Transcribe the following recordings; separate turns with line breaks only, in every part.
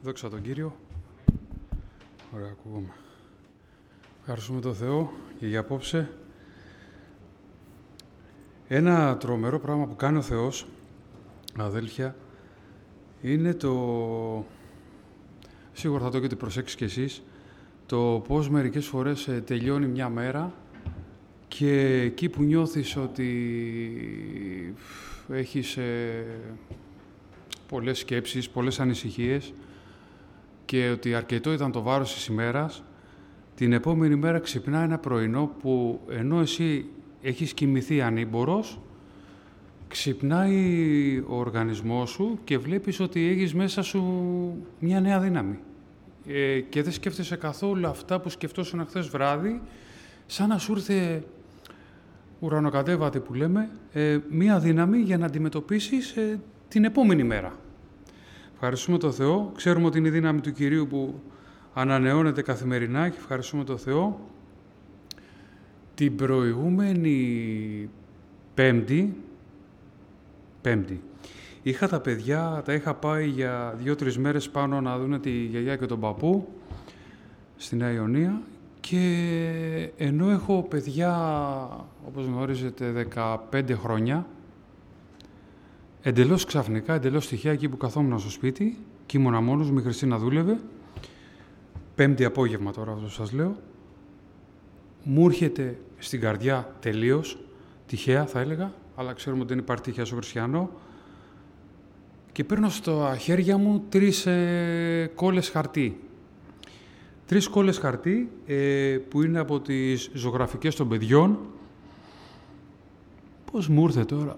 Δόξα τον Κύριο. Ωραία, ακούγομαι. Ευχαριστούμε τον Θεό και για απόψε. Ένα τρομερό πράγμα που κάνει ο Θεός, αδέλφια, είναι σίγουρα θα το έχετε προσέξει κι εσείς, το πώς μερικές φορές τελειώνει μια μέρα και εκεί που νιώθεις ότι έχεις πολλές σκέψεις, πολλές ανησυχίες και ότι αρκετό ήταν το βάρος της ημέρας, την επόμενη μέρα ξυπνά ένα πρωινό που ενώ εσύ έχεις κοιμηθεί ανήμπορος, ξυπνάει ο οργανισμός σου και βλέπεις ότι έχεις μέσα σου μια νέα δύναμη. Και δεν σκέφτεσαι καθόλου αυτά που σκεφτόσουν χθες βράδυ, σαν να σου ήρθε ουρανοκατέβατη που λέμε, μια δύναμη για να αντιμετωπίσεις την επόμενη μέρα. Ευχαριστούμε τον Θεό. Ξέρουμε ότι είναι η δύναμη του Κυρίου που ανανεώνεται καθημερινά και ευχαριστούμε τον Θεό. Την προηγούμενη Πέμπτη, είχα τα παιδιά, τα είχα πάει για 2-3 μέρες πάνω να δουν τη γιαγιά και τον παππού στη Νέα Ιωνία και ενώ έχω παιδιά, όπως γνωρίζετε, 15 χρόνια, εντελώς ξαφνικά, εντελώς τυχαία, εκεί που καθόμουν στο σπίτι και ήμουνα μόνος μου, η Χριστίνα δούλευε, Πέμπτη απόγευμα τώρα αυτό σας λέω, μου έρχεται στην καρδιά τελείως, τυχαία θα έλεγα, αλλά ξέρουμε ότι δεν υπάρχει τυχαία στο χριστιανό, και παίρνω στα χέρια μου 3 κόλλες χαρτί. 3 κόλλες χαρτί που είναι από τις ζωγραφικές των παιδιών. Πώς μου ήρθε τώρα.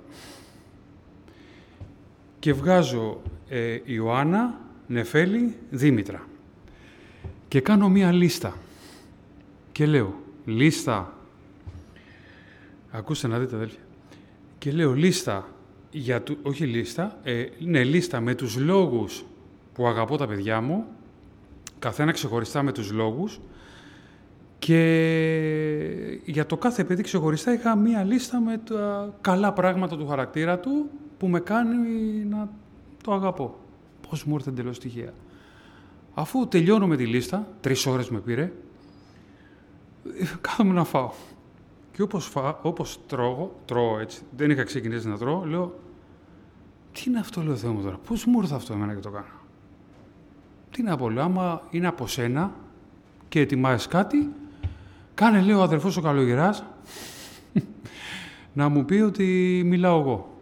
Και βγάζω Ιωάννα, Νεφέλη, Δήμητρα. Και κάνω μία λίστα. Και λέω, λίστα. Ακούστε να δείτε, αδέλφια. Και λέω, λίστα. Όχι λίστα, λίστα με τους λόγους που αγαπώ τα παιδιά μου, καθένα ξεχωριστά με τους λόγους, και για το κάθε παιδί ξεχωριστά είχα μία λίστα με τα καλά πράγματα του χαρακτήρα του που με κάνει να το αγαπώ. Πώς μου ήρθε εντελώς τυχαία. Αφού τελειώνω με τη λίστα, 3 ώρες με πήρε, κάθομαι να φάω. Και όπως τρώω έτσι, δεν είχα ξεκινήσει να τρώω, λέω, τι είναι αυτό, λέω, Θεό μου τώρα, πώς μου ήρθε αυτό εμένα και το κάνω. Τι να πω, λέω, άμα είναι από σένα και ετοιμάζεις κάτι, κάνε, λέω, ο αδερφός ο Καλογεράς, να μου πει ότι μιλάω εγώ.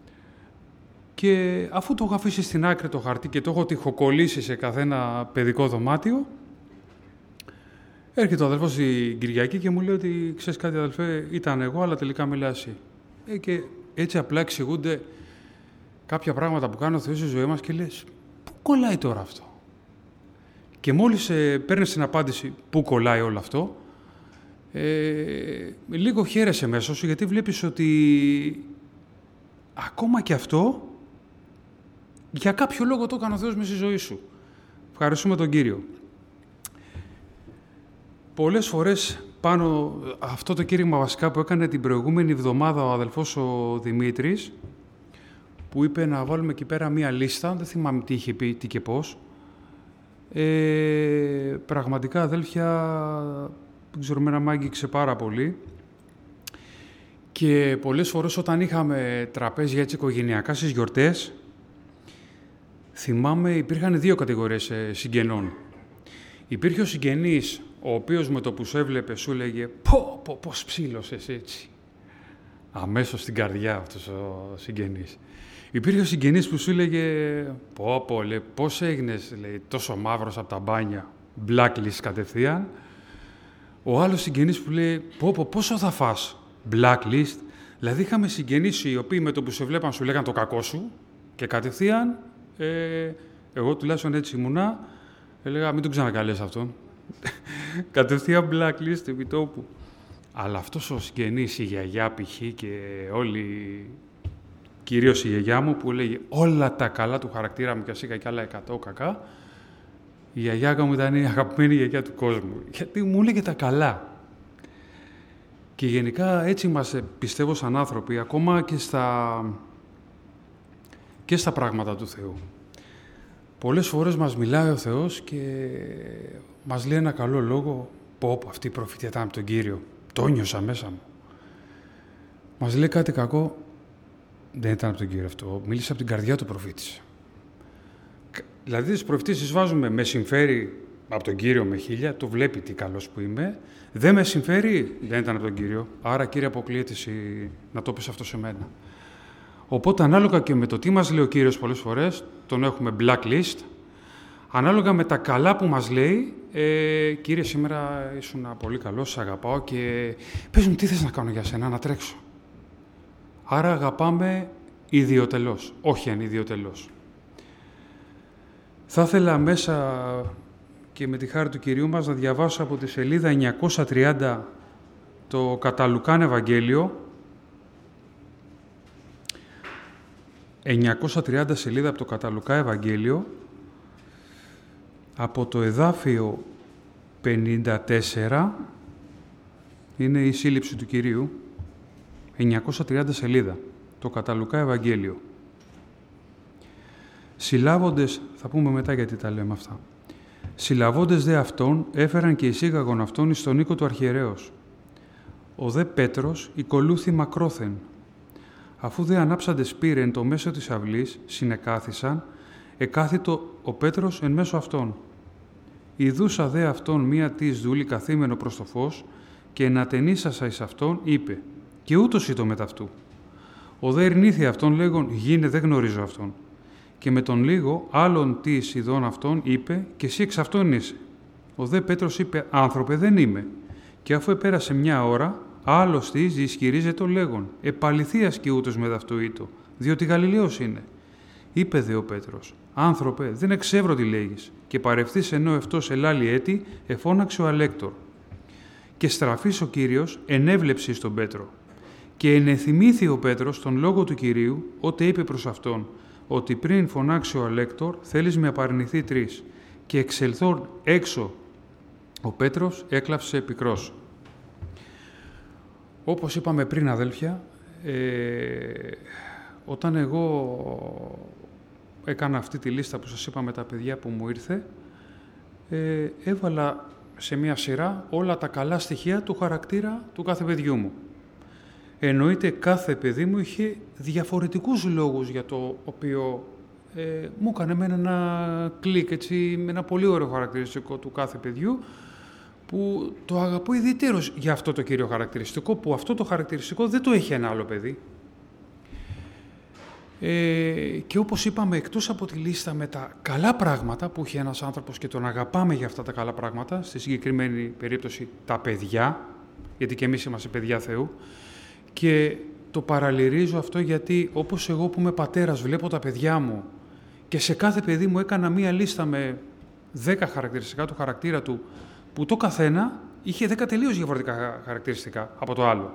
Και αφού το έχω αφήσει στην άκρη το χαρτί και το έχω τυχοκολλήσει σε καθένα παιδικό δωμάτιο, έρχεται ο αδελφός την Κυριακή και μου λέει ότι, ξέρεις κάτι, αδελφέ, ήταν εγώ, αλλά τελικά μιλάς εσύ. Και έτσι απλά εξηγούνται κάποια πράγματα που κάνει ο Θεός στη ζωή μας και λες, πού κολλάει τώρα αυτό. Και μόλις παίρνεις την απάντηση πού κολλάει όλο αυτό, λίγο χαίρεσαι μέσα σου, γιατί βλέπεις ότι ακόμα και αυτό, για κάποιο λόγο το έκανε ο Θεός μέσα στη ζωή σου. Ευχαριστούμε τον Κύριο. Πολλές φορές πάνω αυτό το κήρυγμα βασικά που έκανε την προηγούμενη εβδομάδα ο αδελφός ο Δημήτρης, που είπε να βάλουμε εκεί πέρα μία λίστα, δεν θυμάμαι τι είχε πει, τι και πώς. Πραγματικά, αδέλφια, δεν ξέρω, μένα μ' άγγιξε πάρα πολύ. Και πολλές φορές όταν είχαμε τραπέζια έτσι οικογενειακά στις γιορτές, θυμάμαι υπήρχαν 2 κατηγορίες συγγενών. Υπήρχε ο συγγενής, ο οποίος με το που σε έβλεπε σου έλεγε πώς ψήλωσες έτσι. Αμέσως στην καρδιά αυτός ο συγγενής. Υπήρχε ο συγγενής που σου έλεγε λέει, πώς έγινες, λέει, τόσο μαύρος από τα μπάνια, blacklist κατευθείαν. Ο άλλος συγγενής που λέει πόσο θα φας, blacklist. Δηλαδή είχαμε συγγενείς οι οποίοι με το που σε βλέπαν σου λέγαν το κακό σου και κατευθείαν, εγώ τουλάχιστον έτσι ήμουνα, έλεγα μην τον ξανακαλείς αυτόν. Κατευθείαν blacklist επί τόπου. Αλλά αυτός ο συγγενής, η γιαγιά π.χ. και όλοι, κυρίως η γιαγιά μου που έλεγε όλα τα καλά του χαρακτήρα μου και ας είχα κι άλλα 100 κακά, η γιαγιά μου ήταν η αγαπημένη γιαγιά του κόσμου, γιατί μου έλεγε τα καλά. Και γενικά έτσι είμαστε, πιστεύω, σαν άνθρωποι, ακόμα και στα πράγματα του Θεού. πολλές φορές μας μιλάει ο Θεός και μας λέει ένα καλό λόγο. Πω, αυτή η προφήτεια ήταν από τον Κύριο. Το νιώσα μέσα μου. Μας λέει κάτι κακό. Δεν ήταν από τον Κύριο αυτό. Μίλησε από την καρδιά του προφήτησε. Δηλαδή τις προφητήσεις βάζουμε με συμφέρει από τον Κύριο με 1000, το βλέπει τι καλός που είμαι. Δεν με συμφέρει, δεν ήταν από τον Κύριο. Άρα, Κύριε, αποκλείεται να το πεις αυτό σε μένα. Οπότε, ανάλογα και με το τι μας λέει ο Κύριος πολλές φορές, τον έχουμε blacklist. Ανάλογα με τα καλά που μας λέει, Κύριε, σήμερα ήσουν πολύ καλός, σε αγαπάω και πες μου τι θες να κάνω για σένα, να τρέξω. Άρα αγαπάμε ιδιωτελώς, όχι ανιδιωτελώς. Θα ήθελα μέσα και με τη χάρη του Κυρίου μας να διαβάσω από τη σελίδα 930 το κατά Λουκάν Ευαγγέλιο. 930 σελίδα από το κατά Λουκά Ευαγγέλιο, από το εδάφιο 54, είναι η σύλληψη του Κυρίου, 930 σελίδα, το κατά Λουκά Ευαγγέλιο. Συλλάβοντες, θα πούμε μετά γιατί τα λέμε αυτά. Συλλαβώντες δε αυτόν, έφεραν και εισήγαγον αυτόν εις τον οίκο του αρχιερέως. Ο δε Πέτρος οικολούθη μακρόθεν. Αφού δε ανάψαντες πήρεν το μέσο της αυλής, συνεκάθισαν, εκάθητο ο Πέτρος εν μέσω αυτών. Ιδούσα δε αυτόν μία της δούλη καθήμενο προς το φως, και ενατενίσασα εις αυτόν, είπε, και ούτως ήτο μετ' αυτού. Ο δε ερνήθη αυτόν λέγον, γίνε δεν γνωρίζω αυτόν. Και με τον λίγο άλλον της ειδών αυτών είπε, και εσύ εξ αυτών είσαι. Ο δε Πέτρος είπε, άνθρωπε δεν είμαι. Και αφού επέρασε μια ώρα, άλλος της ισχυρίζεται λέγον, επαληθείας και ούτως με αυτού ήτο, διότι Γαλιλαίος είναι. Είπε δε ο Πέτρος, άνθρωπε δεν εξεύρω τι λέγεις. Και παρευθείς ενώ αυτός ελάλη έτη, εφώναξε ο αλέκτορ. Και στραφής ο Κύριος ενέβλεψε στον Πέτρο. Και ενεθυμήθη ο Πέτρος τον λόγο του Κυρίου, ότε είπε προς αυτόν, ότι πριν φωνάξει ο αλέκτορ, θέλεις με απαρνηθεί 3. Και εξελθών έξω, ο Πέτρος έκλαψε πικρός. Όπως είπαμε πριν, αδέλφια, όταν εγώ έκανα αυτή τη λίστα που σας είπα με τα παιδιά που μου ήρθε, έβαλα σε μία σειρά όλα τα καλά στοιχεία του χαρακτήρα του κάθε παιδιού μου. Εννοείται κάθε παιδί μου είχε διαφορετικούς λόγους για το οποίο μου έκανε με ένα κλικ, έτσι, με ένα πολύ ωραίο χαρακτηριστικό του κάθε παιδιού, που το αγαπώ ιδιαιτέρως για αυτό το κύριο χαρακτηριστικό, που αυτό το χαρακτηριστικό δεν το έχει ένα άλλο παιδί. Και όπως είπαμε, εκτός από τη λίστα με τα καλά πράγματα που έχει ένας άνθρωπος και τον αγαπάμε για αυτά τα καλά πράγματα, στη συγκεκριμένη περίπτωση τα παιδιά, γιατί και εμείς είμαστε παιδιά Θεού, και το παραλυρίζω αυτό γιατί όπως εγώ που είμαι πατέρας βλέπω τα παιδιά μου και σε κάθε παιδί μου έκανα μία λίστα με 10 χαρακτηριστικά του χαρακτήρα του, που το καθένα είχε 10 τελείως διαφορετικά χαρακτηριστικά από το άλλο.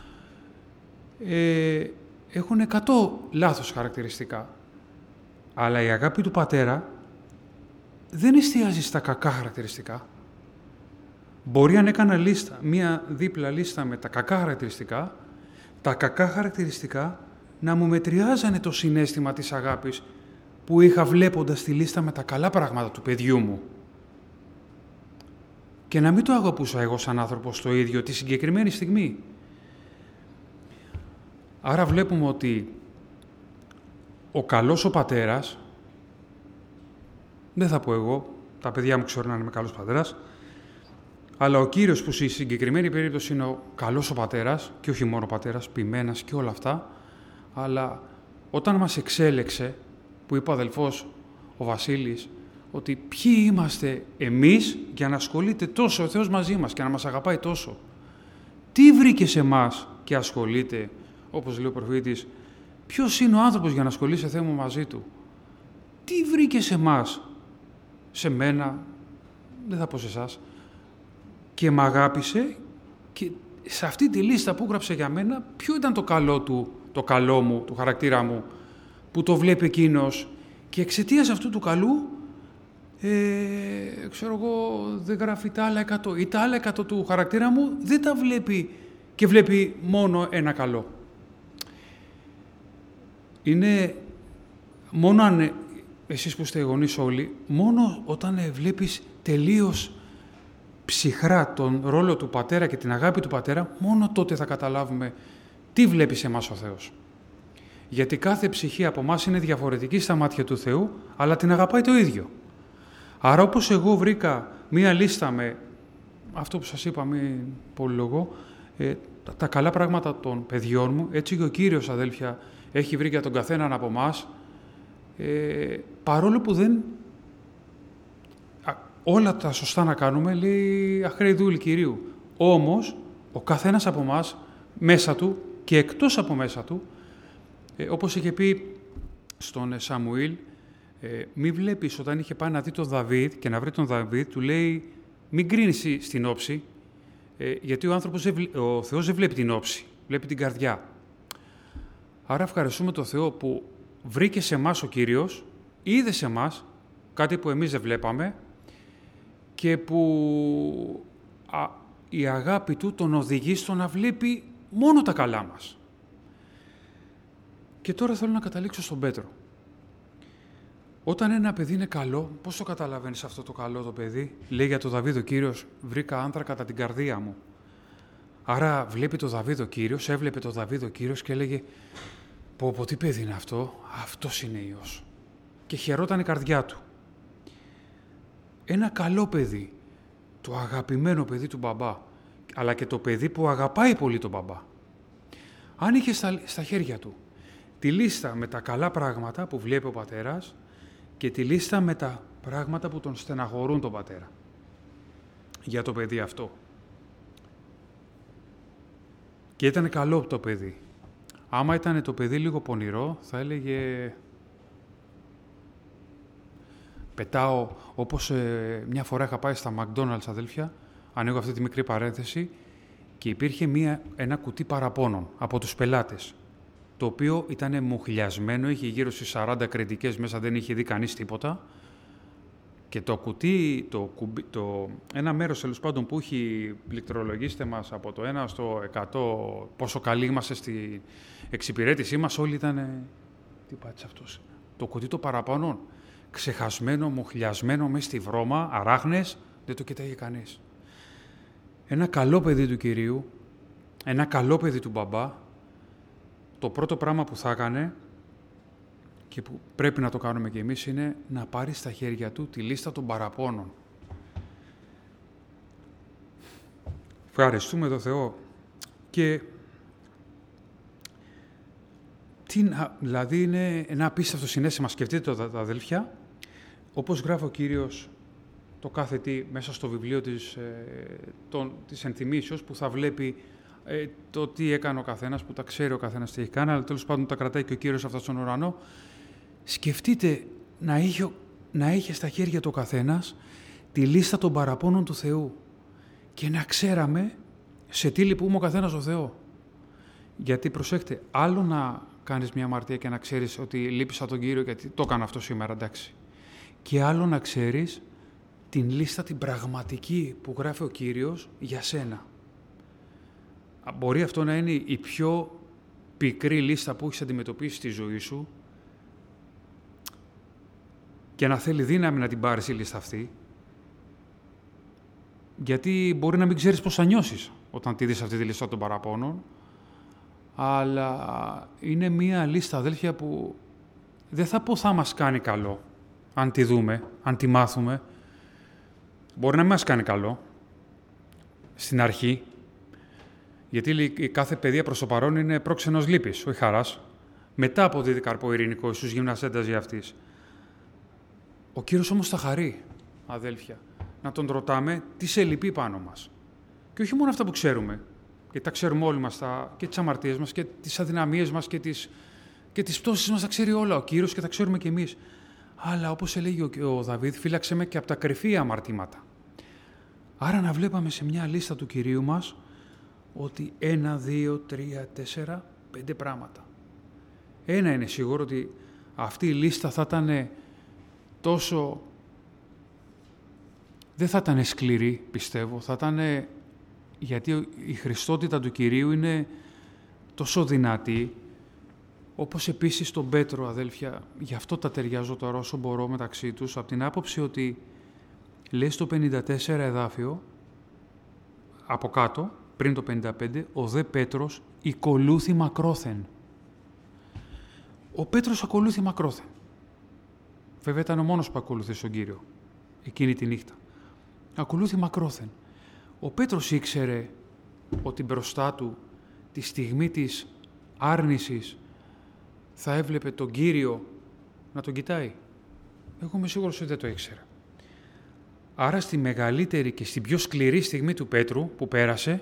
Έχουν 100 λάθος χαρακτηριστικά. Αλλά η αγάπη του πατέρα δεν εστιάζει στα κακά χαρακτηριστικά. Μπορεί αν έκανα λίστα, μία δίπλα λίστα με τα κακά χαρακτηριστικά, τα κακά χαρακτηριστικά να μου μετριάζανε το συναίσθημα της αγάπης που είχα βλέποντας τη λίστα με τα καλά πράγματα του παιδιού μου. Και να μην το αγαπούσα εγώ σαν άνθρωπος το ίδιο τη συγκεκριμένη στιγμή. Άρα βλέπουμε ότι ο καλός ο πατέρας, δεν θα πω εγώ, τα παιδιά μου ξέρουν να είμαι καλός πατέρας, αλλά ο Κύριος που στη συγκεκριμένη περίπτωση είναι ο καλός ο πατέρας, και όχι μόνο ο πατέρας, ποιμένας και όλα αυτά, αλλά όταν μας εξέλεξε, που είπε ο αδελφός ο Βασίλης, ότι ποιοι είμαστε εμείς για να ασχολείται τόσο ο Θεός μαζί μας και να μας αγαπάει τόσο. Τι βρήκε σε εμάς και ασχολείται, όπως λέει ο προφήτης, ποιος είναι ο άνθρωπος για να ασχολείσαι Θεέ μου μαζί του. Τι βρήκε σε εμάς, σε μένα, δεν θα πω σε εσάς, και μ' αγάπησε, και σε αυτή τη λίστα που γράψε για μένα, ποιο ήταν το καλό του, το καλό μου, του χαρακτήρα μου, που το βλέπει εκείνος, και εξαιτίας αυτού του καλού, ξέρω εγώ, δεν γράφει τα άλλα 100, ή τα άλλα 100 του χαρακτήρα μου δεν τα βλέπει και βλέπει μόνο ένα καλό. Είναι μόνο αν εσείς που είστε γονείς όλοι, μόνο όταν βλέπεις τελείως ψυχρά τον ρόλο του πατέρα και την αγάπη του πατέρα, μόνο τότε θα καταλάβουμε τι βλέπει σε εμάς ο Θεός. Γιατί κάθε ψυχή από εμάς είναι διαφορετική στα μάτια του Θεού, αλλά την αγαπάει το ίδιο. Άρα όπως εγώ βρήκα μία λίστα με αυτό που σας είπα, μην πολυλογώ, τα καλά πράγματα των παιδιών μου, έτσι και ο Κύριος, αδέλφια, έχει βρει για τον καθέναν από εμάς, παρόλο που δεν όλα τα σωστά να κάνουμε, λέει αχρέη δούλη Κυρίου. Όμως, ο καθένας από εμάς, μέσα του και εκτός από μέσα του, όπως είχε πει στον Σαμουήλ, μη βλέπεις όταν είχε πάει να δει τον Δαβίδ και να βρει τον Δαβίδ, του λέει μην κρίνεις στην όψη, γιατί ο Θεός δεν βλέπει την όψη, βλέπει την καρδιά. Άρα ευχαριστούμε τον Θεό που βρήκε σε εμάς ο Κύριος, είδε σε εμάς κάτι που εμείς δεν βλέπαμε και που η αγάπη του τον οδηγεί στο να βλέπει μόνο τα καλά μας. Και τώρα θέλω να καταλήξω στον Πέτρο. Όταν ένα παιδί είναι καλό, πώς το καταλαβαίνεις αυτό το καλό το παιδί? Λέει για τον Δαβίδ ο Κύριος, βρήκα άνθρακα κατά την καρδία μου. Άρα βλέπει το Δαβίδ ο Κύριος, έβλεπε το Δαβίδ ο Κύριος και έλεγε πω τι παιδί είναι αυτό, αυτός είναι Υιός. Και χαιρόταν η καρδιά του. Ένα καλό παιδί, το αγαπημένο παιδί του μπαμπά, αλλά και το παιδί που αγαπάει πολύ τον μπαμπά. Αν είχε στα χέρια του τη λίστα με τα καλά πράγματα που βλέπει ο πατέρας και τη λίστα με τα πράγματα που τον στεναχωρούν τον πατέρα για το παιδί αυτό. Και ήταν καλό το παιδί. Άμα ήταν το παιδί λίγο πονηρό, θα έλεγε πετάω, όπως μια φορά είχα πάει στα McDonald's, αδέλφια, ανοίγω αυτή τη μικρή παρένθεση, και υπήρχε ένα κουτί παραπώνων από τους πελάτες, το οποίο ήταν μουχλιασμένο, είχε γύρω στις 40 κρεντικές μέσα, δεν είχε δει κανείς τίποτα, και το κουτί, ένα μέρος τέλος πάντων που έχει πληκτρολογίστε μας από το 1 στο 100, πόσο καλοί είμαστε στην εξυπηρέτησή μας, όλοι ήταν, τι πάτησε αυτός, το κουτί των παραπώνων, ξεχασμένο, μουχλιασμένο μέσα στη βρώμα, αράχνες, δεν το κοιτάγε κανείς. Ένα καλό παιδί του Κυρίου, ένα καλό παιδί του μπαμπά, το πρώτο πράγμα που θα έκανε και που πρέπει να το κάνουμε κι εμείς είναι να πάρει στα χέρια του τη λίστα των παραπώνων. Ευχαριστούμε τον Θεό. Και δηλαδή είναι ένα απίστευτο συναίσθημα. Σκεφτείτε το, αδέλφια, όπως γράφει ο Κύριος το κάθε τι μέσα στο βιβλίο της ενθυμήσεως, που θα βλέπει το τι έκανε ο καθένας, που τα ξέρει ο καθένας τι έχει κάνει, αλλά τέλος πάντων τα κρατάει και ο Κύριος αυτά στον ουρανό. Σκεφτείτε να είχε στα χέρια του ο καθένας τη λίστα των παραπώνων του Θεού και να ξέραμε σε τι λυπούμε ο καθένας ο Θεό. Γιατί προσέχτε, άλλο να κάνεις μια αμαρτία και να ξέρεις ότι λείπεις από τον Κύριο γιατί το έκανα αυτό σήμερα, εντάξει. Και άλλο να ξέρεις την λίστα την πραγματική που γράφει ο Κύριος για σένα. Μπορεί αυτό να είναι η πιο πικρή λίστα που έχεις αντιμετωπίσει στη ζωή σου και να θέλει δύναμη να την πάρεις η λίστα αυτή, γιατί μπορεί να μην ξέρεις πώς θα νιώσεις όταν τη δεις αυτή τη λίστα των παραπώνων, αλλά είναι μία λίστα, αδέλφια, που δεν θα πω θα μας κάνει καλό, αν τη δούμε, αν τη μάθουμε. Μπορεί να μην μας κάνει καλό στην αρχή, γιατί η κάθε παιδεία προς το παρόν είναι πρόξενος λύπης, όχι χαράς. Μετά αποδίδει καρπό ειρηνικό στους γυμνασέντας για αυτής. Ο Κύριος όμως θα χαρεί, αδέλφια, να τον ρωτάμε τι σε λυπεί πάνω μας. Και όχι μόνο αυτά που ξέρουμε, γιατί τα ξέρουμε όλοι μας, και τις αμαρτίες μας και τις αδυναμίες μας και τις πτώσεις μας, τα ξέρει όλα ο Κύριος και τα ξέρουμε κι εμείς. Αλλά όπως έλεγε ο Δαβίδ, φύλαξε με και από τα κρυφή αμαρτήματα. Άρα να βλέπαμε σε μια λίστα του Κυρίου μας ότι 1, 2, 3, 4, 5 πράγματα. Ένα είναι σίγουρο, ότι αυτή η λίστα θα ήταν τόσο... δεν θα ήταν σκληρή, πιστεύω. Θα ήταν... γιατί η χριστότητα του Κυρίου είναι τόσο δυνατή Όπως επίσης τον Πέτρο, αδέλφια, γι' αυτό τα ταιριάζω τώρα όσο μπορώ μεταξύ τους, από την άποψη ότι λέει στο 54 εδάφιο, από κάτω, πριν το 55, ο δε Πέτρος οικολούθη μακρόθεν. Ο Πέτρος ακολούθη μακρόθεν. Βέβαια ήταν ο μόνος που ακολούθησε τον Κύριο, εκείνη τη νύχτα. Ακολούθη μακρόθεν. Ο Πέτρος ήξερε ότι μπροστά του, τη στιγμή της άρνησης, θα έβλεπε τον Κύριο να τον κοιτάει. Εγώ είμαι σίγουρος ότι δεν το ήξερα. Άρα στη μεγαλύτερη και στην πιο σκληρή στιγμή του Πέτρου που πέρασε,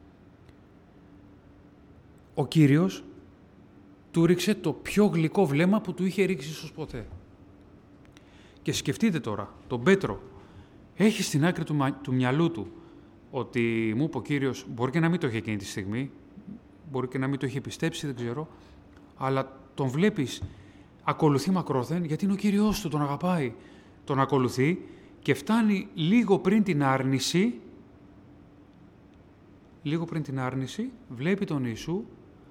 ο Κύριος του ρίξε το πιο γλυκό βλέμμα που του είχε ρίξει ίσως ποτέ. Και σκεφτείτε τώρα, τον Πέτρο έχει στην άκρη του μυαλού του ότι μου είπε ο Κύριος, μπορεί και να μην το είχε εκείνη τη στιγμή, μπορεί και να μην το είχε πιστέψει, δεν ξέρω, αλλά τον βλέπεις, ακολουθεί μακρόθεν, γιατί είναι ο Κύριος του, τον αγαπάει, τον ακολουθεί και φτάνει λίγο πριν την άρνηση, βλέπει τον Ιησού,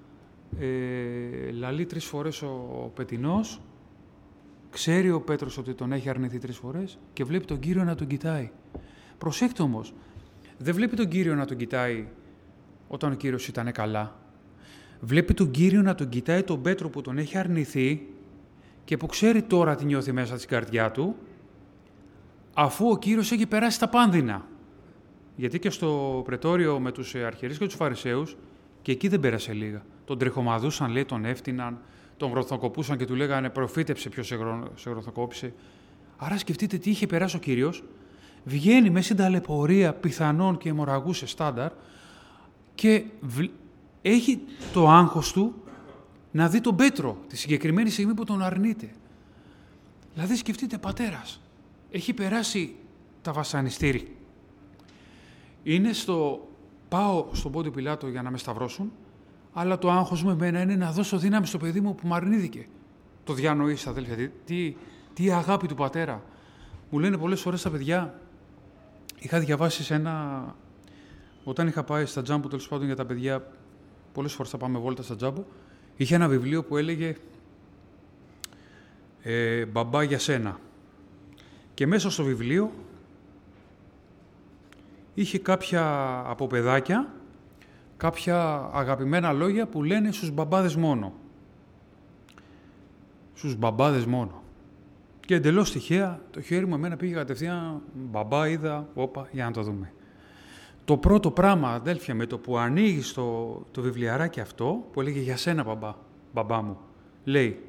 λαλεί 3 φορές ο πετεινός, ξέρει ο Πέτρος ότι τον έχει αρνηθεί 3 φορές και βλέπει τον Κύριο να τον κοιτάει. Προσέξτε όμως, δεν βλέπει τον Κύριο να τον κοιτάει όταν ο Κύριος ήταν καλά. Βλέπει τον Κύριο να τον κοιτάει τον Πέτρο που τον έχει αρνηθεί και που ξέρει τώρα τι νιώθει μέσα στην καρδιά του, αφού ο Κύριος έχει περάσει τα πάνδυνα. Γιατί και στο πρετόριο με τους αρχιερείς και τους Φαρισαίους, και εκεί δεν πέρασε λίγα. Τον τριχομαδούσαν, λέει, τον έφτυναν, τον γροθοκοπούσαν και του λέγανε προφήτεψε ποιος σε γροθοκόπησε. Άρα σκεφτείτε τι είχε περάσει ο Κύριος, βγαίνει μέσα στην ταλαιπωρία πιθανών και αιμορραγούσε στάνταρ και έχει το άγχος του να δει τον Πέτρο τη συγκεκριμένη στιγμή που τον αρνείται. Δηλαδή σκεφτείτε, πατέρας, έχει περάσει τα βασανιστήρι. Είναι πάω στον Πόντιο Πιλάτο για να με σταυρώσουν, αλλά το άγχος μου εμένα είναι να δώσω δύναμη στο παιδί μου που μου αρνήθηκε. Το διανοείς, αδέλφια, τι αγάπη του πατέρα. Μου λένε πολλές φορές τα παιδιά, είχα διαβάσει όταν είχα πάει στα Τζάμπο, τέλος πάντων για τα παιδιά, πολλές φορές θα πάμε βόλτα στα Τζάμπο, είχε ένα βιβλίο που έλεγε «Μπαμπά για σένα». Και μέσα στο βιβλίο είχε κάποια από παιδάκια, κάποια αγαπημένα λόγια που λένε στους μπαμπάδες μόνο. Στους μπαμπάδες μόνο. Και εντελώς τυχαία το χέρι μου εμένα πήγε κατευθείαν, μπαμπά είδα, όπα, για να το δούμε. Το πρώτο πράγμα, αδέλφια, με το που ανοίγει το βιβλιαράκι αυτό, που έλεγε «Για σένα, μπαμπά μου», λέει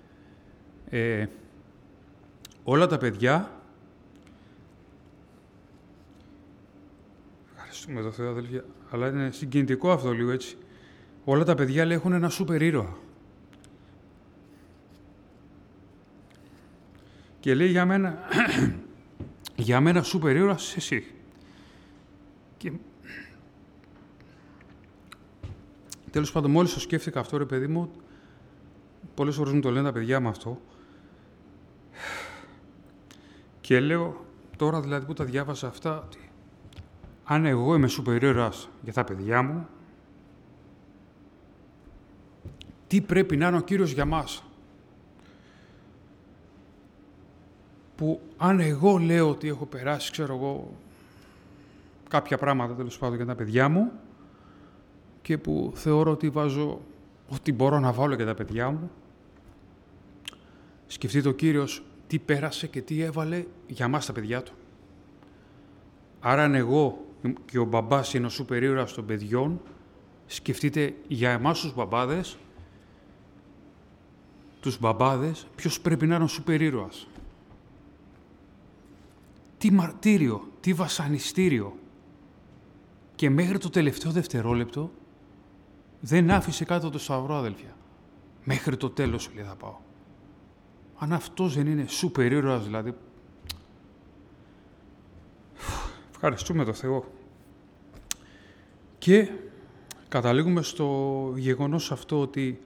όλα τα παιδιά, ευχαριστούμε το Θεό, αδέλφια, αλλά είναι συγκινητικό αυτό λίγο έτσι, όλα τα παιδιά, λέει, έχουν ένα σούπερ ήρωα. Και λέει για μένα σούπερ ήρωας εσύ. Και τέλος πάντων, μόλις το σκέφτηκα αυτό, ρε παιδί μου, πολλές φορές μου το λένε τα παιδιά μου αυτό, και λέω, τώρα δηλαδή που τα διάβασα αυτά, ότι αν εγώ είμαι σούπερ ήρωας για τα παιδιά μου, τι πρέπει να είναι ο Κύριος για μας. Που αν εγώ λέω ότι έχω περάσει, ξέρω εγώ, κάποια πράγματα τέλος πάντων για τα παιδιά μου και που θεωρώ ότι βάζω ό,τι μπορώ να βάλω για τα παιδιά μου, σκεφτείτε ο Κύριος τι πέρασε και τι έβαλε για μας τα παιδιά του. Άρα αν εγώ και ο μπαμπάς είναι ο σούπερ ήρωας των παιδιών, σκεφτείτε για εμάς τους μπαμπάδες, ποιος πρέπει να είναι ο σούπερ ήρωας. Τι μαρτύριο, τι βασανιστήριο. Και μέχρι το τελευταίο δευτερόλεπτο δεν άφησε κάτω το σταυρό, αδέλφια. Μέχρι το τέλος, λέει, θα πάω. Αν αυτός δεν είναι σούπερ ήρωας, δηλαδή... Ευχαριστούμε τον Θεό. Και καταλήγουμε στο γεγονός αυτό ότι...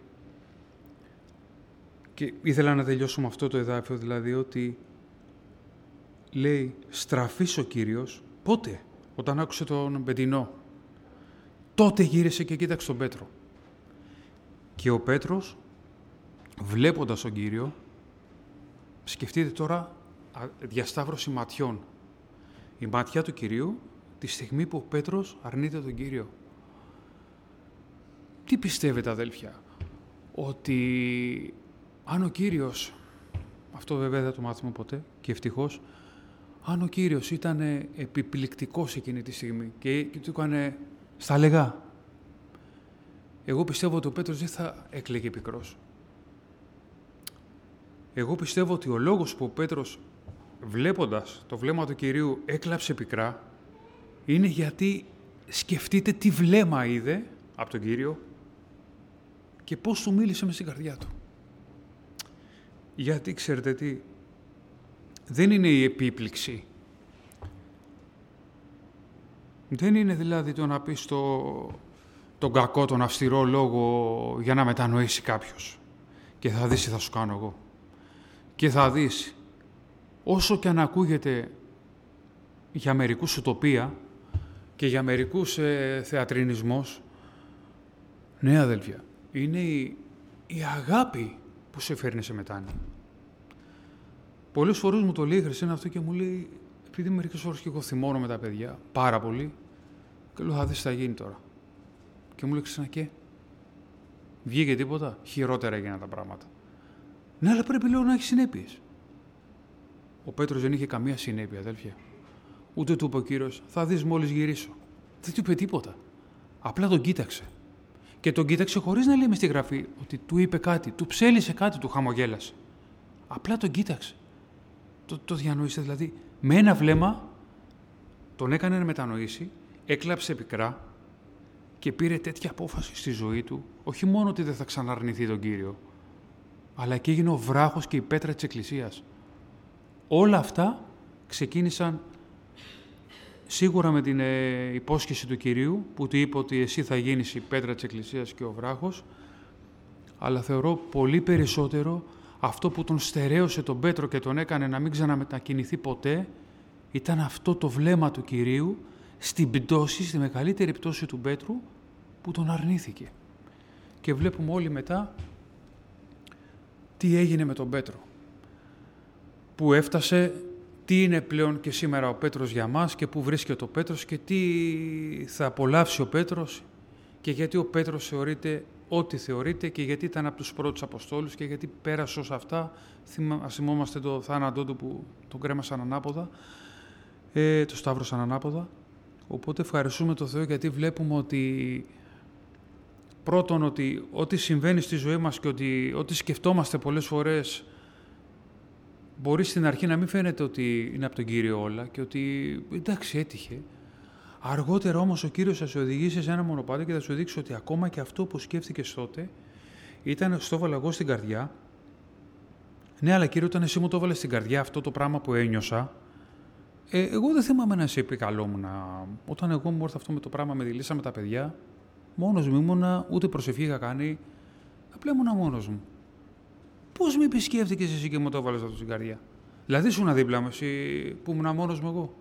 Και ήθελα να τελειώσω με αυτό το εδάφιο, δηλαδή ότι λέει στραφής ο Κύριος, πότε, όταν άκουσε τον πετεινό. Τότε γύρισε και κοίταξε τον Πέτρο. Και ο Πέτρος βλέποντας τον Κύριο, σκεφτείτε τώρα διασταύρωση ματιών. Η ματιά του Κυρίου τη στιγμή που ο Πέτρος αρνείται τον Κύριο. Τι πιστεύετε, αδέλφια? Ότι αν ο Κύριος, αυτό βέβαια δεν το μάθουμε ποτέ και ευτυχώς, αν ο Κύριος ήταν επιπληκτικός εκείνη τη στιγμή και του έκανε στα λεγά, εγώ πιστεύω ότι ο Πέτρος δεν θα έκλαιγε πικρός. Εγώ πιστεύω ότι ο λόγος που ο Πέτρος, βλέποντας το βλέμμα του Κυρίου, έκλαψε πικρά, είναι γιατί σκεφτείτε τι βλέμμα είδε από τον Κύριο και πώς του μίλησε μες στην καρδιά του. Γιατί ξέρετε τι, δεν είναι η επίπληξη. Δεν είναι δηλαδή το να πεις τον κακό, τον αυστηρό λόγο για να μετανοήσει κάποιος. Και θα δεις τι θα σου κάνω εγώ. Και θα δεις, όσο και αν ακούγεται για μερικούς ουτοπία και για μερικούς θεατρινισμός, ναι αδέλφια, είναι η αγάπη που σε φέρνει σε μετάνοια. Πολλές φορές μου το λέει η Χριστίνα αυτό και μου λέει, επειδή μερικές φορές και εγώ θυμώνω με τα παιδιά, πάρα πολύ, και λέω θα δεις τι θα γίνει τώρα. Και μου λέει Χριστίνα και, βγήκε τίποτα, χειρότερα έγιναν τα πράγματα. Ναι, αλλά πρέπει λέω να έχει συνέπειες. Ο Πέτρος δεν είχε καμία συνέπεια, αδέλφια. Ούτε του είπε ο Κύριος, θα δεις μόλις γυρίσω. Δεν του είπε τίποτα. Απλά τον κοίταξε. Και τον κοίταξε χωρίς να λέει μες στη γραφή ότι του είπε κάτι, του ψέλισε κάτι, του χαμογέλασε. Απλά τον κοίταξε. Το διανοήσε, δηλαδή, με ένα βλέμμα τον έκανε να μετανοήσει, έκλαψε πικρά και πήρε τέτοια απόφαση στη ζωή του, όχι μόνο ότι δεν θα ξαναρνηθεί τον Κύριο, αλλά και έγινε ο βράχος και η πέτρα της Εκκλησίας. Όλα αυτά ξεκίνησαν σίγουρα με την υπόσχεση του Κυρίου, που του είπε ότι εσύ θα γίνεις η πέτρα της Εκκλησίας και ο βράχος, αλλά θεωρώ πολύ περισσότερο αυτό που τον στερέωσε τον Πέτρο και τον έκανε να μην ξαναμετακινηθεί ποτέ, ήταν αυτό το βλέμμα του Κυρίου στην πτώση, στη μεγαλύτερη πτώση του Πέτρου, που τον αρνήθηκε. Και βλέπουμε όλοι μετά τι έγινε με τον Πέτρο. Που έφτασε, τι είναι πλέον και σήμερα ο Πέτρος για μας και πού βρίσκεται ο Πέτρος και τι θα απολαύσει ο Πέτρος και γιατί ο Πέτρος θεωρείται ό,τι θεωρείται και γιατί ήταν από τους πρώτους Αποστόλους και γιατί πέρασε ως αυτά. Ας θυμόμαστε το θάνατό του που τον κρέμασαν ανάποδα, το σταύρωσαν ανάποδα. Οπότε ευχαριστούμε τον Θεό γιατί βλέπουμε ότι πρώτον ότι ό,τι συμβαίνει στη ζωή μας και ότι ό,τι σκεφτόμαστε πολλές φορές μπορεί στην αρχή να μην φαίνεται ότι είναι από τον Κύριο όλα και ότι εντάξει έτυχε. Αργότερα όμως ο Κύριος θα σε οδηγήσει σε ένα μονοπάτι και θα σου δείξει ότι ακόμα και αυτό που σκέφτηκες τότε ήταν στο έβαλα εγώ στην καρδιά. Ναι, αλλά Κύριε, όταν εσύ μου το έβαλες στην καρδιά αυτό το πράγμα που ένιωσα, εγώ δεν θυμάμαι να σε επικαλόμουν. Όταν εγώ μου ήρθε αυτό με το πράγμα, με δηλήσαμε τα παιδιά, μόνος μου ήμουνα, ούτε προσευχή είχα κάνει, απλά ήμουνα μόνος μου. Πώς με επισκέφτηκες εσύ και μου το έβαλες αυτό στην καρδιά? Δηλαδή ήσουν δίπλα μου εσύ που ήμουν μόνος μου εγώ.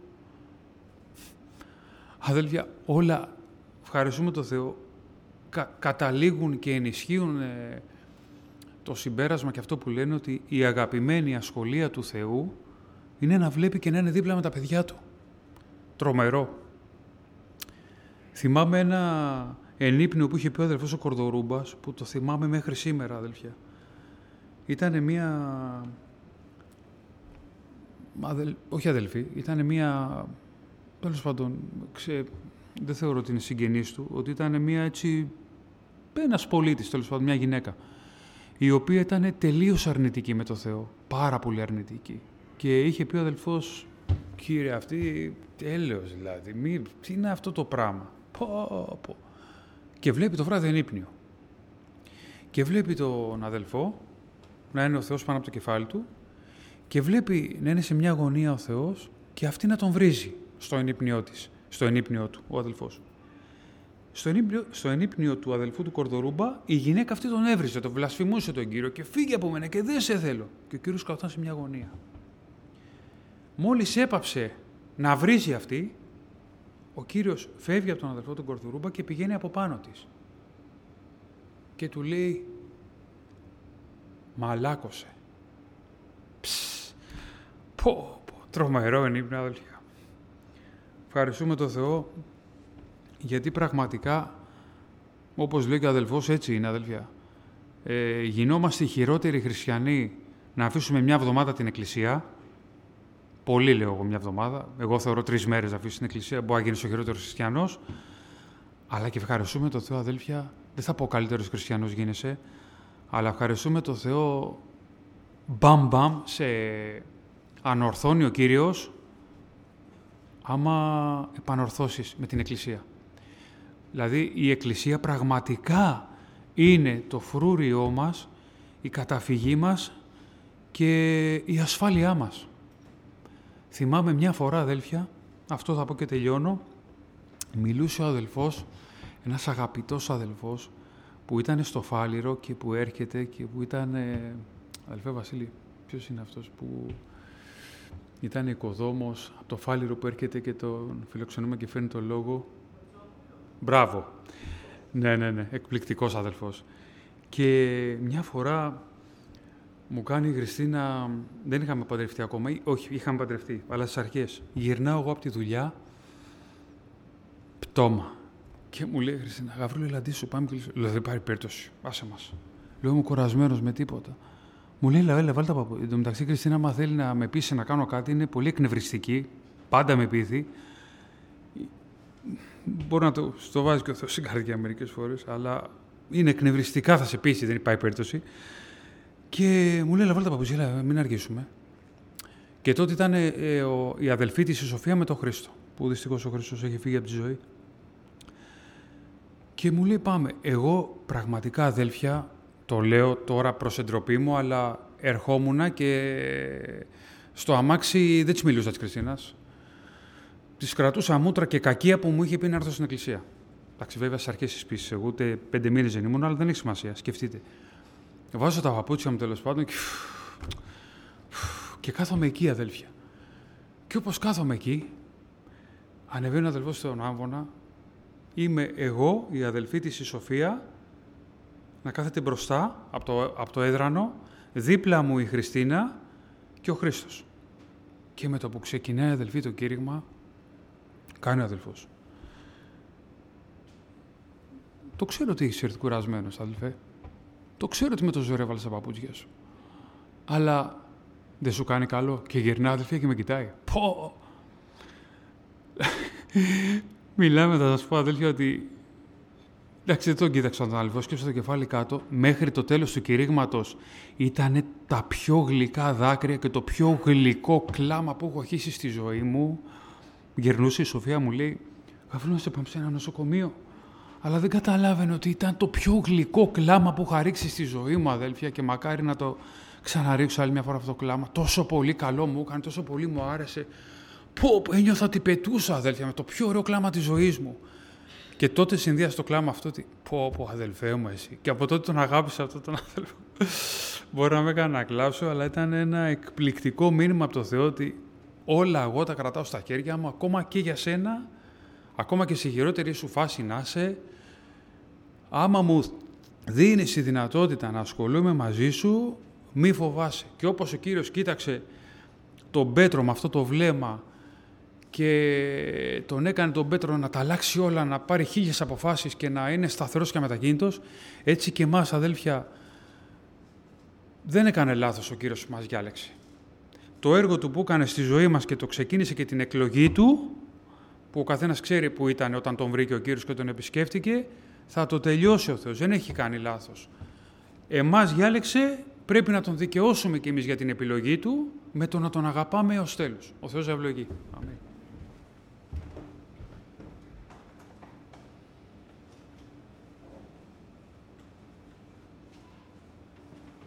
Αδέλφια, όλα, ευχαριστούμε τον Θεό, καταλήγουν και ενισχύουν το συμπέρασμα και αυτό που λένε ότι η αγαπημένη ασχολία του Θεού είναι να βλέπει και να είναι δίπλα με τα παιδιά του. Τρομερό. Θυμάμαι ένα ενύπνιο που είχε πει ο αδελφός ο Κορδορούμπας, που το θυμάμαι μέχρι σήμερα, αδελφιά. Ήτανε μία... Όχι αδελφή, ήτανε μία... Τέλος πάντων, δεν θεωρώ ότι είναι συγγενής του, ότι ήταν μία έτσι... Ένας πολίτης, τέλος πάντων, μια γυναίκα, η οποία ήταν τελείως αρνητική με το Θεό. Πάρα πολύ αρνητική. Και είχε πει ο αδελφός, κύριε, αυτή τέλειος δηλαδή, τι είναι αυτό το πράγμα. Πω. Και βλέπει το βράδυ ενύπνιο. Και βλέπει τον αδελφό να είναι ο Θεός πάνω από το κεφάλι του και βλέπει να είναι σε μια γωνία ο Θεός και αυτή να τον βρίζει στο ενύπνιό της, στο ενύπνιό του, ο αδελφός. Στο ενύπνιο του αδελφού του Κορδορούμπα, η γυναίκα αυτή τον έβριζε, τον βλασφημούσε τον Κύριο και φύγε από μένα και δεν σε θέλω. Και ο Κύριος καθόταν σε μια γωνία. Μόλις έπαψε να βρίζει αυτή, ο Κύριος φεύγει από τον αδελφό του Κορδορούμπα και πηγαίνει από πάνω της. Και του λέει, Μαλάκωσε. Τρομερό είναι, αδελφιά. Ευχαριστούμε τον Θεό, γιατί πραγματικά, όπως λέει και ο αδελφός, έτσι είναι, αδελφιά. Γινόμαστε οι χειρότεροι χριστιανοί να αφήσουμε μια εβδομάδα την εκκλησία. Πολύ λέω εγώ μια εβδομάδα. Εγώ θεωρώ 3 μέρες να αφήσεις την εκκλησία. Μπορεί να γίνεις ο χειρότερος χριστιανός. Αλλά και ευχαριστούμε τον Θεό, αδέλφια. Δεν θα πω καλύτερος χριστιανός γίνεσαι. Αλλά ευχαριστούμε τον Θεό. Μπαμ, σε ανορθώνει ο Κύριος άμα επανορθώσεις με την εκκλησία. Δηλαδή η εκκλησία πραγματικά είναι το φρούριό μας, η καταφυγή μας και η ασφάλειά μας. Θυμάμαι μια φορά, αδέλφια, αυτό θα πω και τελειώνω, μιλούσε ο αδελφός, ένας αγαπητός αδελφός, που ήταν στο Φάληρο και που έρχεται και που ήταν... Αδελφέ Βασίλη, ποιος είναι αυτός που ήταν οικοδόμος από το Φάληρο που έρχεται και τον φιλοξενούμε και φέρνει το λόγο? Μπράβο. Ναι, εκπληκτικός αδελφός. Και μια φορά μου κάνει η Χριστίνα, δεν είχαμε παντρευτεί ακόμα, όχι, είχαμε παντρευτεί, αλλά στις αρχές. Γυρνάω εγώ από τη δουλειά, πτώμα. Και μου λέει η Χριστίνα, Γαβρίλο, ελαντήσου, πάμε και λέω, δεν πάρει περίπτωση, άσε μας. Λέω, είμαι κουρασμένος με τίποτα. Μου λέει, έλα, βάλτε τα παπούτσια. Εν τω μεταξύ, η Χριστίνα, άμα θέλει να με πείσει να κάνω κάτι, είναι πολύ εκνευριστική, πάντα με πείθει. Μπορεί να το βάζει και ο Θεός στην καρδιά μερικές φορές, αλλά είναι εκνευριστικά, θα σε πείσει, δεν υπάρχει περίπτωση. Και μου λέει, βάλτε τα παπούτσια, μην αργήσουμε. Και τότε ήταν η αδελφή της η Σοφία με τον Χρήστο, που δυστυχώς ο Χρήστος έχει φύγει από τη ζωή. Και μου λέει, πάμε. Εγώ πραγματικά, αδέλφια, το λέω τώρα προς εντροπή μου, αλλά ερχόμουνα και στο αμάξι δεν της μιλούσα της Χριστίνας. Της κρατούσα μούτρα και κακία που μου είχε πει να έρθω στην εκκλησία. Εντάξει, βέβαια, στις αρχές της πίστης, εγώ ούτε 5 μήνες δεν ήμουν, αλλά δεν έχει σημασία. Σκεφτείτε. Βάζω τα παπούτσια μου τέλος πάντων και κάθομαι εκεί, αδέλφια. Και όπως κάθομαι εκεί, ανεβαίνει ο αδελφός στον άμβονα, είμαι εγώ, η αδελφή της η Σοφία, να κάθεται μπροστά από το έδρανο, δίπλα μου η Χριστίνα και ο Χρήστος. Και με το που ξεκινάει η αδελφή το κήρυγμα, κάνει ο αδελφός. Το ξέρω ότι έχεις έρθει κουρασμένος, αδελφέ. Το ξέρω ότι με το ζόρι έβαλες τα παπούτσια σου. Αλλά δεν σου κάνει καλό. Και γυρνά, αδελφέ, και με κοιτάει. Πω! Μιλάμε, θα σας πω, αδέλφια, ότι... Εντάξει, δεν τον κοίταξα τον αδελφό, σκέψα το κεφάλι κάτω. Μέχρι το τέλος του κηρύγματος ήταν τα πιο γλυκά δάκρυα και το πιο γλυκό κλάμα που έχω αρχίσει στη ζωή μου. Γυρνούσε η Σοφία, μου λέει, Γαβρίλο, να σε πάμε σε ένα νοσοκομείο. Αλλά δεν καταλάβαινε ότι ήταν το πιο γλυκό κλάμα που είχα ρίξει στη ζωή μου, αδέλφια, και μακάρι να το ξαναρίξω άλλη μια φορά αυτό το κλάμα. Τόσο πολύ καλό μου έκανε, τόσο πολύ μου άρεσε. Πω, ένιωθα ότι πετούσα, αδέλφια, με το πιο ωραίο κλάμα της ζωής μου. Και τότε συνδύασα το κλάμα αυτό ότι πω, αδελφέ μου εσύ. Και από τότε τον αγάπησα αυτόν τον αδελφό. Μπορεί να με έκανε να κλάψω, αλλά ήταν ένα εκπληκτικό μήνυμα από το Θεό ότι όλα εγώ τα κρατάω στα χέρια μου, ακόμα και για σένα, ακόμα και σε χειρότερη σου φάση να είσαι, άμα μου δίνεις τη δυνατότητα να ασχολούμαι μαζί σου, μη φοβάσαι. Και όπως ο Κύριος κοίταξε τον Πέτρο με αυτό το βλέμμα και τον έκανε τον Πέτρο να τα αλλάξει όλα, να πάρει 1000 αποφάσεις και να είναι σταθερός και αμετακίνητος, έτσι και εμάς, αδέλφια, δεν έκανε λάθος ο Κύριος που μας διάλεξε. Το έργο του που έκανε στη ζωή μας και το ξεκίνησε και την εκλογή του, που ο καθένας ξέρει που ήταν όταν τον βρήκε ο Κύριος και τον επισκέφτηκε, θα το τελειώσει ο Θεός, δεν έχει κάνει λάθος. Εμάς διάλεξε, πρέπει να τον δικαιώσουμε κι εμείς για την επιλογή του, με το να τον αγαπάμε έως τέλους. Ο Θεός ευλογεί. Αμήν.